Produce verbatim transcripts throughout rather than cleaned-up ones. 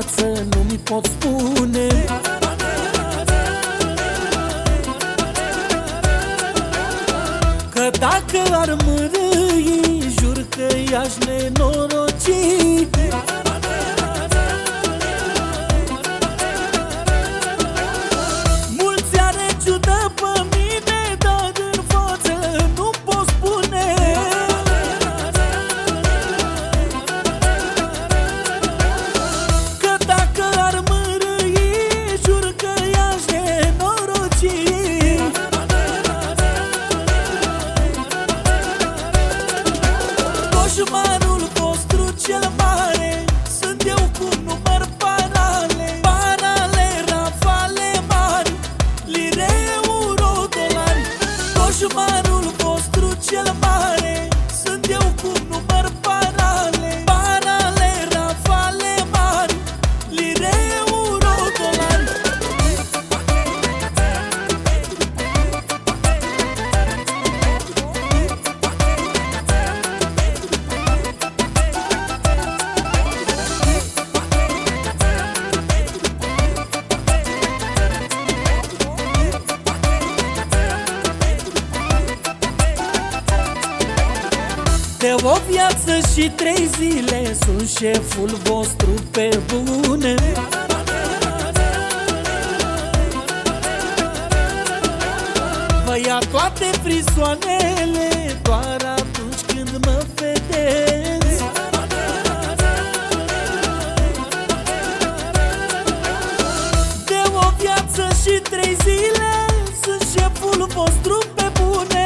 viață nu mi pot spune. Că dacă ar mărâi, jur că i-aș nenoroci. Mulți are ciudă pe mine, dar în față nu pot spune. Că dacă ar mărâi, jur că i-aș nenoroci. Coșmarul vostru cel mare sunt eu cu număr parale. Parale, rafale mari, lire, euro, dolari. Coșmarul vostru cel mare sunt eu cu număr parale. Parale, rafale mari, lire, euro, dolari. De o viață și trei zile sunt șeful vostru pe bune. Vă ia toate frisoanele doar atunci când mă vedeți. De o viață și trei zile sunt șeful vostru pe bune.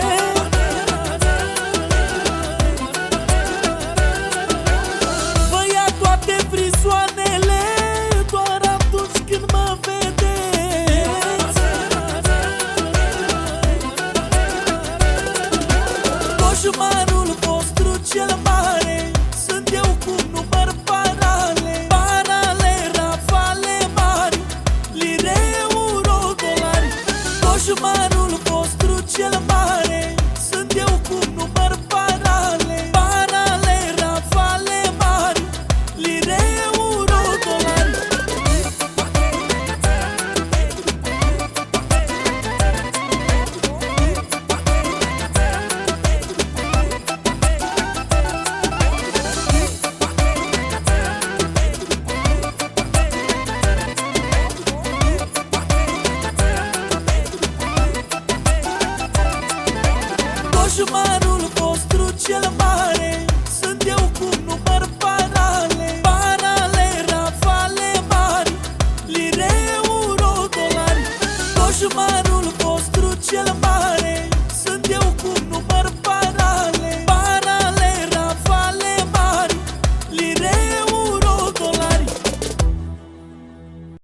Frisoanele doar atunci când mă vedeți. Coșmarul vostru cel mare sunt eu cu număr parale. Parale, rafale mari, lire, euro, dolari. Coșmarul vostru cel mare sunt eu cu număr parale. Parale, rafale mari, lire, euro, dolari. Coșmarul vostru cel mare